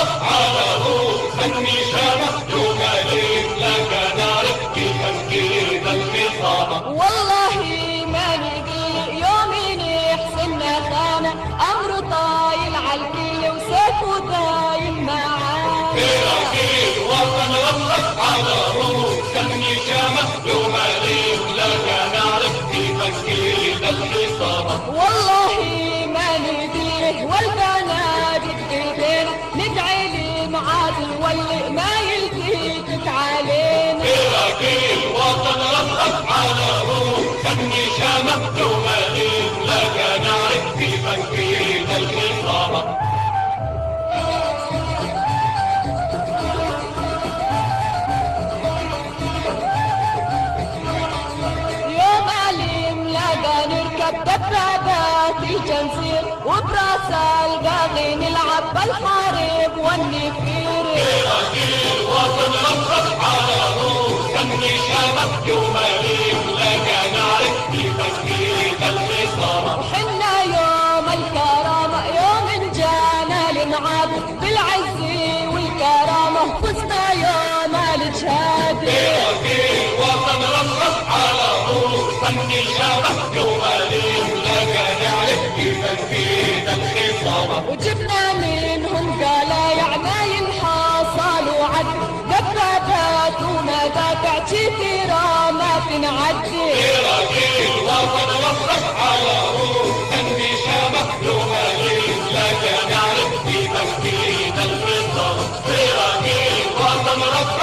رصرص على روس النشامة يمالين لك نعرف كيف نكيد الخصامة. والله ما ندري يوم يحسن خانة أمر طايل عالكل وسيفه دايم معانا. كراكيب وطن رصرص على روس النشامة يمالين لك نعرف كيف نكيد الخصامة. والله ما ندري والبنادق بيدينا ندعي لمعاد واللي ما يلتفت علينا. كراكيب وطن رصرص على روس النشامة يمالين لك نعرف كيف نكيد الخصامة. دبابات الجنزير وبراس الباغي نلعب بالحارب والنفير. كراكيب وطن رصرص على روس النشامة يمالين لك نعرف كيف نكيد الخصامة. وحنا يوم الكرامة يوم جانا لنعاد بالعز والكرامة فزنا يوم الجهاد. كراكيب وطن رصرص على روس النشامة يمالين لك نعرف كيف نكيد الخصامة. وجبنا منهم قلايع ما ينحصل وعد دبابات ومدافع كثيرة ما تنعدي. كراكيب وطن رصرص على روس النشامة يمالين لك نعرف كيف نكيد الخصامة. كراكيب وطن رصرص